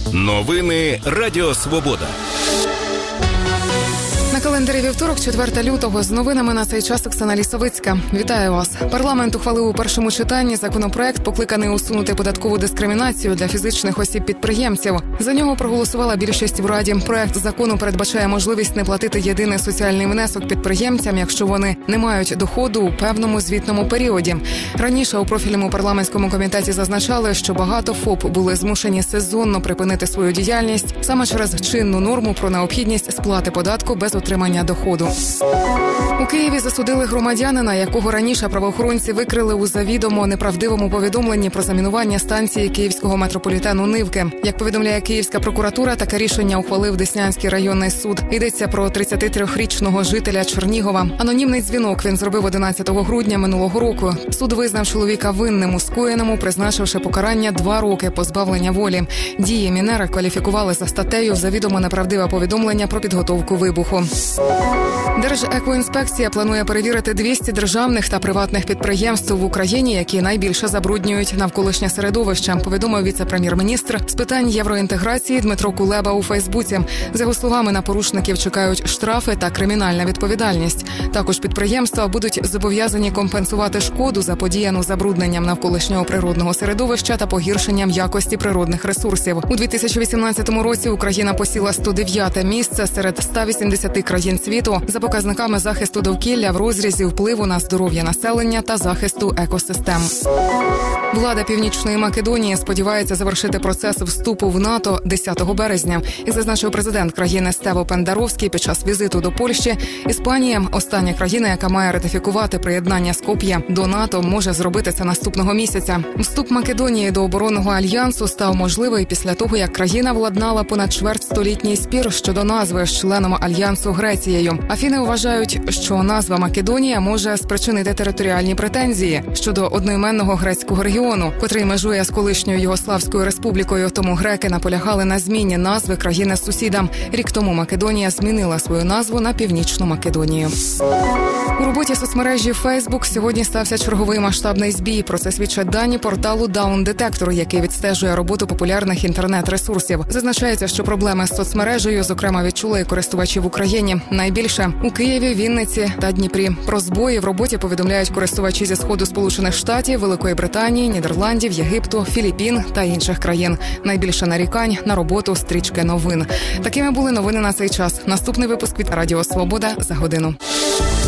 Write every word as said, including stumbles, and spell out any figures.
Новини Радіо Свобода. На календарі вівторок, четвертого лютого, з новинами на цей час Оксана Лісовицька. Вітаю вас. Парламент ухвалив у першому читанні законопроект, покликаний усунути податкову дискримінацію для фізичних осіб-підприємців. За нього проголосувала більшість в Раді. Проект закону передбачає можливість не платити єдиний соціальний внесок підприємцям, якщо вони не мають доходу у певному звітному періоді. Раніше у профільному парламентському комітеті зазначали, що багато ФОП були змушені сезонно припинити свою діяльність саме через чинну норму про необхідність сплати податку без отримання доходу. У Києві засудили громадянина, якого раніше правоохоронці викрили у завідомо неправдивому повідомленні про замінування станції Київського метрополітену «Нивки». Як повідомляє Київська прокуратура, таке рішення ухвалив Деснянський районний суд. Йдеться про тридцятитрирічного жителя Чернігова. Анонімний дзвінок він зробив одинадцятого грудня минулого року. Суд визнав чоловіка винним у скоєному, призначивши покарання два роки позбавлення волі. Дії мінера кваліфікували за статтею «Завідомо неправдиве повідомлення про підготовку вибуху». Держекоінспекція планує перевірити двісті державних та приватних підприємств в Україні, які найбільше забруднюють навколишнє середовище, повідомив віце-прем'єр-міністр з питань євроінтеграції Дмитро Кулеба у Фейсбуці. За його словами, на порушників чекають штрафи та кримінальна відповідальність. Також підприємства будуть зобов'язані компенсувати шкоду, заподіяну забрудненням навколишнього природного середовища та погіршенням якості природних ресурсів. У дві тисячі вісімнадцятому році Україна посіла сто дев'яте місце серед ста вісімдесяти країн світу за показниками захисту довкілля в розрізі впливу на здоров'я населення та захисту екосистем. Влада Північної Македонії сподівається завершити процес вступу в НАТО десятого березня. Як зазначив президент країни Стево Пендаровський під час візиту до Польщі, Іспанія, остання країна, яка має ратифікувати приєднання Скоп'є до НАТО, може зробити це наступного місяця. Вступ Македонії до оборонного альянсу став можливий після того, як країна владнала понад чвертьстолітній спір щодо назви з членом альянсу Грецією. Афіни вважають, що назва Македонія може спричинити територіальні претензії щодо одноіменного грецького регіону, котрий межує з колишньою Югославською республікою. Тому греки наполягали на зміні назви країни з сусідам. Рік тому Македонія змінила свою назву на Північну Македонію. У роботі соцмережі Facebook сьогодні стався черговий масштабний збій. Про це свідчать дані порталу Down Detector, який відстежує роботу популярних інтернет-ресурсів. Зазначається, що проблеми з соцмережею, зокрема, відчули і користувачі в Україні. Найбільше у Києві, Вінниці та Дніпрі. Про збої в роботі повідомляють користувачі зі Сходу Сполучених Штатів, Великої Британії, Нідерландів, Єгипту, Філіппін та інших країн. Найбільше нарікань на роботу стрічки новин. Такими були новини на цей час. Наступний випуск від Радіо Свобода за годину.